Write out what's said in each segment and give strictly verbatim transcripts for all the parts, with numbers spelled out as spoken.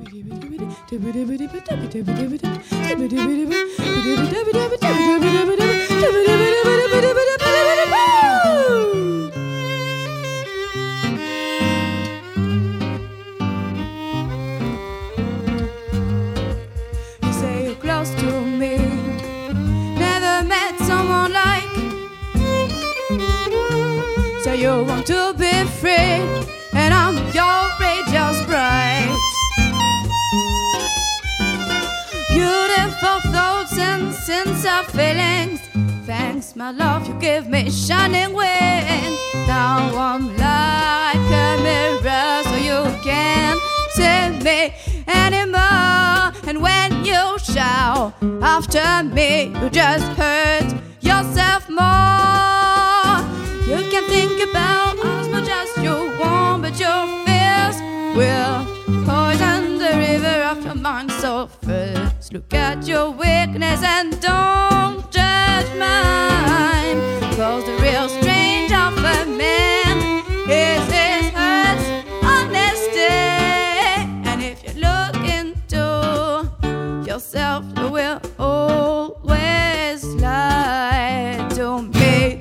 say you're close to me, never met someone like. So you want to be free, and I'm your radius bright. Beautiful thoughts and sincere feelings. Thanks, my love, you give me shining wings. Now I'm like a mirror, so you can't see me anymore. And when you shout after me, you just hurt yourself more. You can think about as much as you want, but your fears will poison the river of your mind. So first, look at your weakness and don't judge mine. Cause the real strange of a man is his hurt's honesty. And if you look into yourself, you will always lie to me.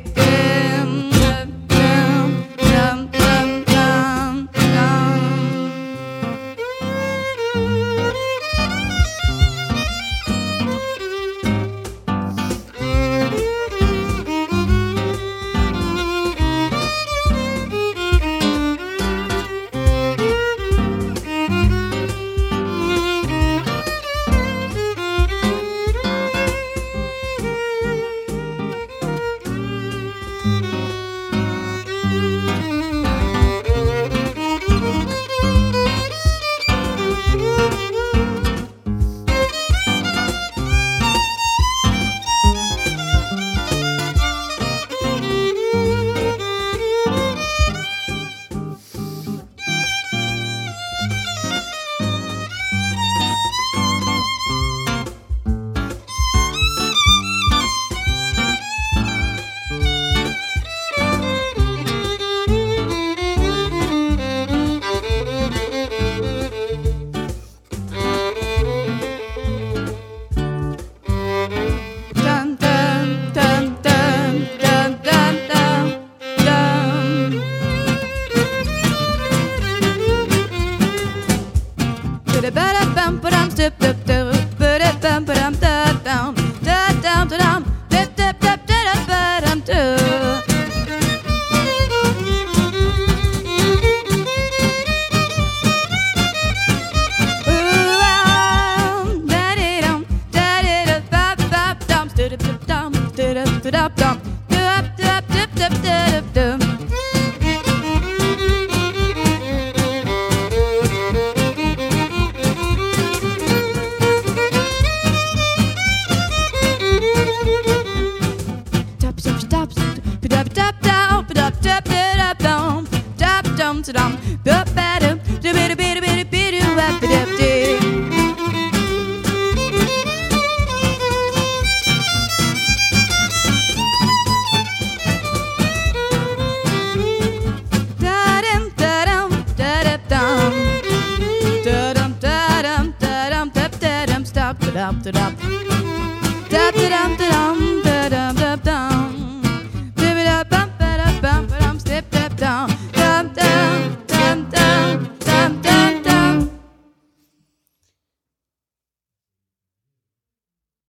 Dum dum dum dum dum dum dum.